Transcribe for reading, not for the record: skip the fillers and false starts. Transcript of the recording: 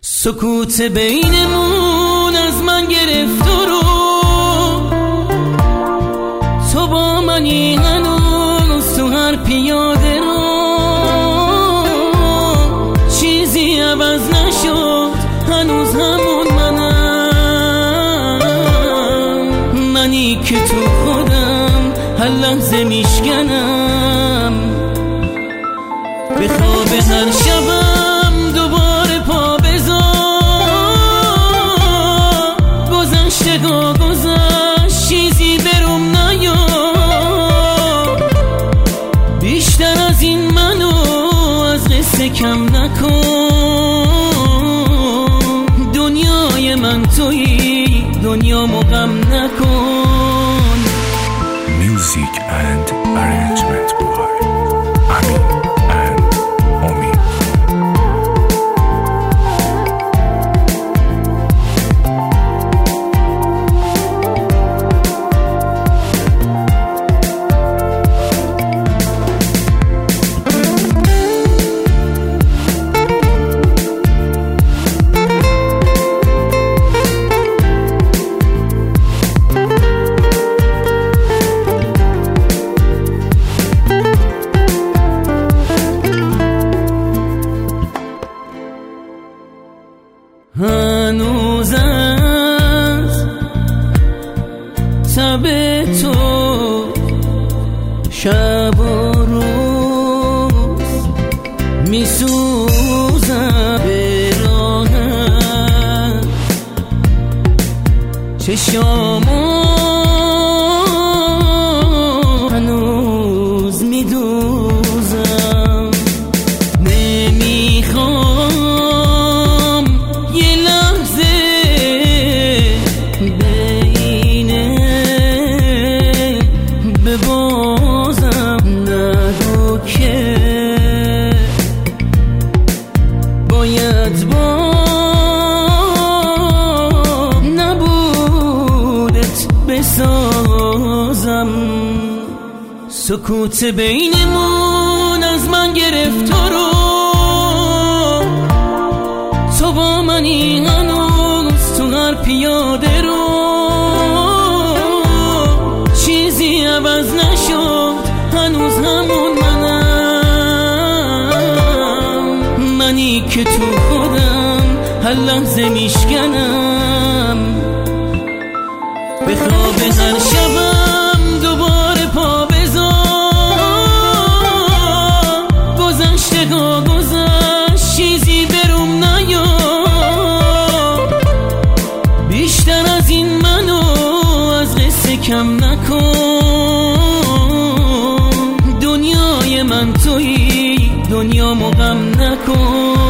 سکوت بینمون از من گرفت رو تو با منی هنوز تو هر پیاده رو چیزی عوض نشد هنوز همون منم منی که تو خودم هر لحظه میشکنم به خواب هر شبم دوباره پا بذار گذشتگاه گذشت چیزی برم نیار بیشتر از این منو از قصه کم نکن دنیای من تویی دنیامو غم نکن. Music and arrangement by Amin and Omi. هنوز از تب تو شب و روز میسوزم به راحت چشامو هنوز میدوزم نمیخوام یه لحظه بینه ببازم نگو که باید با نبودت بسازم سکوت بینمون از من گرفت رو تو با منی هنوز تو هر پیاده رو چیزی عوض نشد هنوز همون منم منی که تو خودم هر لحظه میشکنم به خواب هر شبم دوباره پا بذار گذشتگاه گذشت چیزی برم نیار بیشتر از این منو از قصه کم نکن دنیای من تویی دنیامو غم نکن.